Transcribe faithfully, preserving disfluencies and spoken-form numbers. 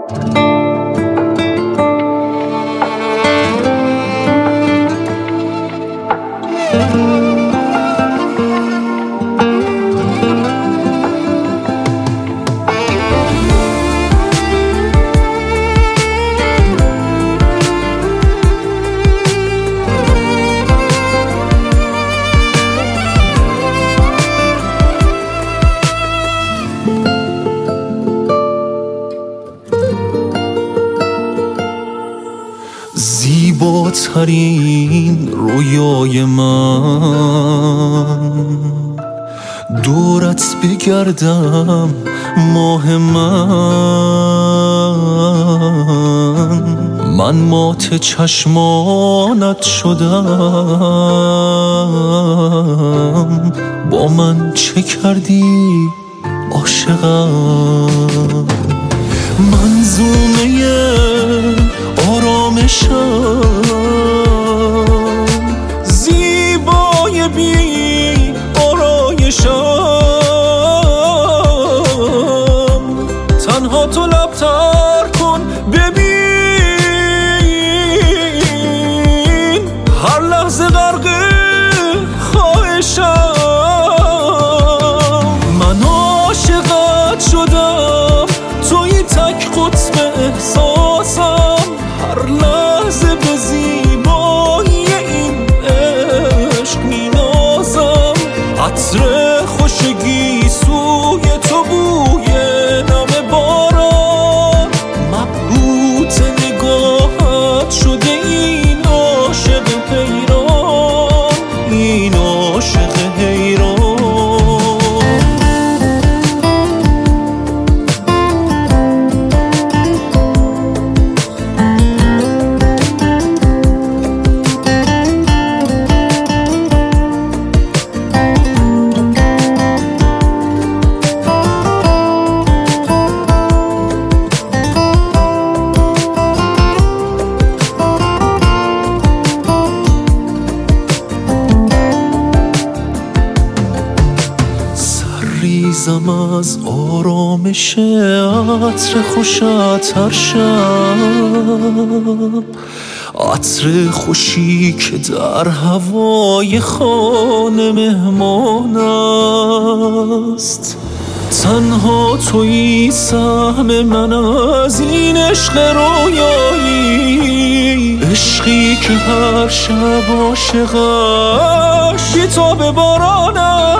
زیباترین رویای من دورت بگردم ماه من من مات چشمانت شدم با من چه کردی عاشقم منظومه آرامشم زیبای بی آرایشم تنها تو لبتر کن ببین هر لحظه غرق خواهشم من عاشقت شدم توی تک قطب احساسم هر لحظه به زیبایی این عشق مینازم عطر خوشگی سوی تو بوی نم باران مبهوت نگاهت شده این عاشق حیران این عاشق حیران ریزم از آرامش عطر خوشت هر شب عطر خوشی که در هوای خانه مهمان است تنها تویی سهم من از این عشق رویایی عشقی که هر شب عاشقش بی‌تاب باران است